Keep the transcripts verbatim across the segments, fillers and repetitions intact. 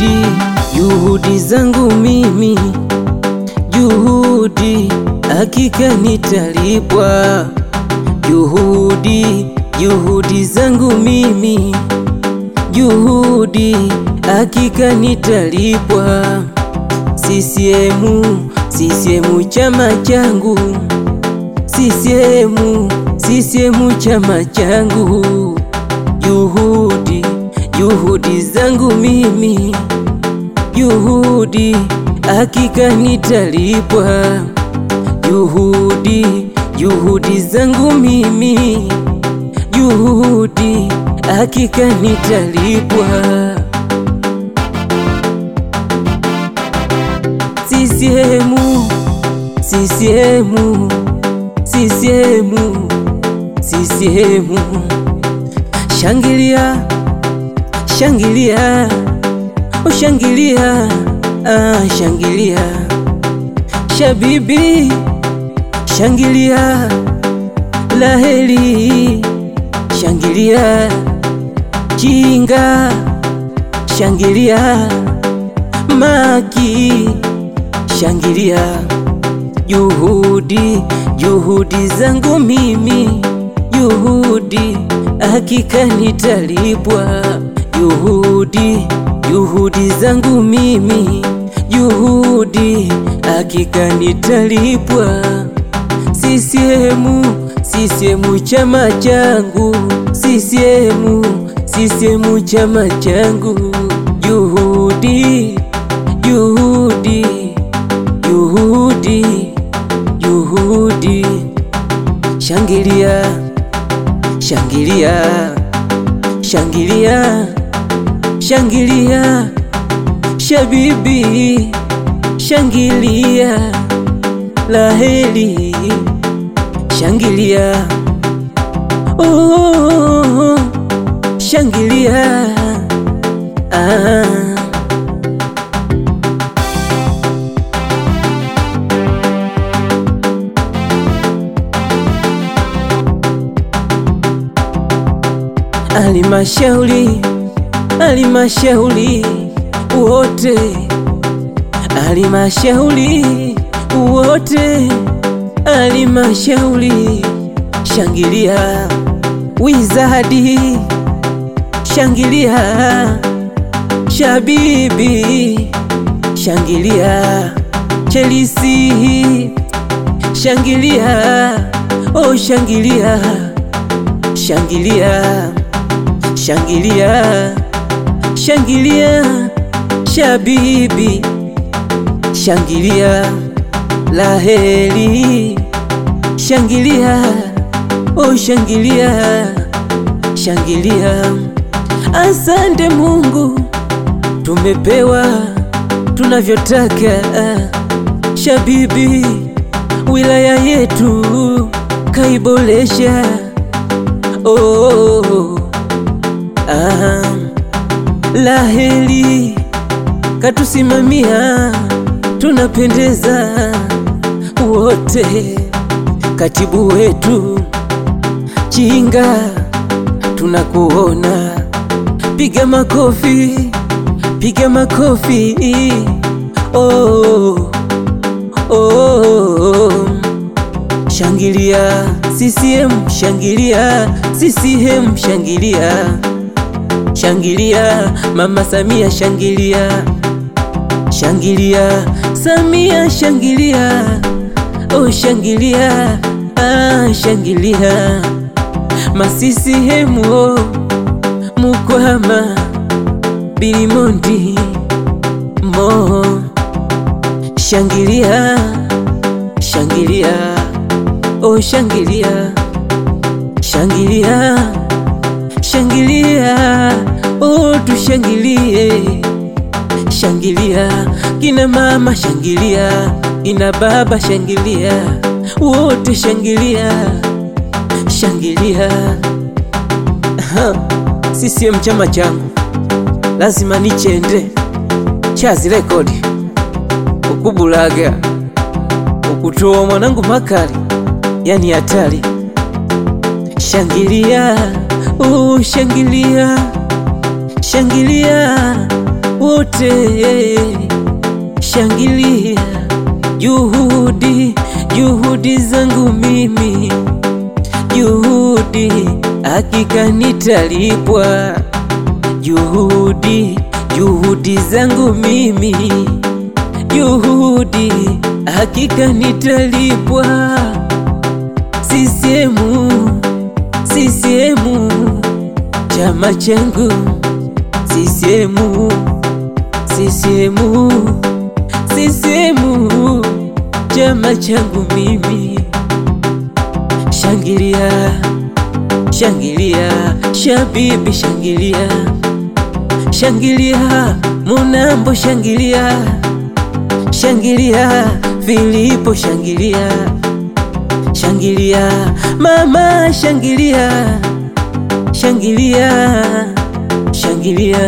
Juhudi, juhudi zangu mimi, juhudi hakika nitalipwa. Juhudi, juhudi zangu mimi, juhudi hakika nitalipwa. C C M, C C M chama changu, C C M, C C M chama changu. Juhudi, juhudi zangu mimi, juhudi hakika nitalipwa. Juhudi, juhudi zangu mimi, juhudi hakika nitalipwa. C C M, C C M, C C M, C C M. Shangilia, shangilia, oh shangilia, ah shangilia. Shabibi, shangilia, laheri, shangilia. Chinga, shangilia. Maki, shangilia. Juhudi, juhudi zangu mimi, juhudi hakika nitalipwa. Juhudi, juhudi zangu mimi, juhudi hakika nitalipwa. C C M, C C M chama changu, C C M, C C M chama changu. Juhudi, juhudi, juhudi, juhudi. Shangilia, shangilia, shangilia, shangilia. Shabibi, shangilia, laheri, shangilia. Oh, shangilia, ah. Alimashauri, alimashauri wote, alimashauri wote, alimashauri. Shangilia Wizadi, shangilia. Shabibi, shangilia. Chelsea, shangilia. Oh shangilia, shangilia, shangilia, shangilia. Shabibi, shangilia, laheri, shangilia. Oh shangilia, shangilia. Asante Mungu, tumepewa tunavyotaka. Shabibi, wilaya yetu kaibolesha. Oh, ah, laheri katusimamia, tunapendeza wote. Katibu wetu Chinga, tunakuona. Piga makofi, piga makofi. Oh, oh, shangilia. C C M, shangilia. C C M, shangilia. Shangilia Mama Samia, shangilia. Shangilia Samia, shangilia. Oh shangilia, ah shangilia. Ma C C M, oh Mukwama, Bilimondi, Mo. Shangilia, shangilia. Oh shangilia, shangilia, shangilia. Oh tushangilie, shangilia. Kina mama shangilia, kina baba shangilia, wote shangilia, shangilia. C C M chama changu lazima nichende. Chazi rekodi ukubulaga ukutoa mwanangu makali, yani hatari. Shangilia, oh shangilia, shangilia. Oh wote shangilia, juhudi, juhudi zangu mimi, juhudi hakika nitalipwa. Juhudi, juhudi zangu mimi, juhudi hakika nitalipwa. C C M, C C M, chama changu C C M, C C M, C C M, chama changu mimi. Shangilia, shangilia, shabibi shangilia, shangilia, Munambo shangilia, shangilia, Filipo shangilia, shangilia, mama shangilia, shangilia, shangilia,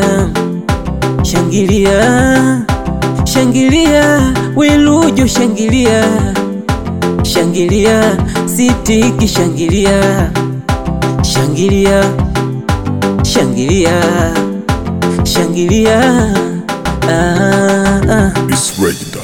shangilia, shangilia, Welujo shangilia, shangilia, Sitiki shangilia, shangilia, shangilia, shangilia, ah, ah.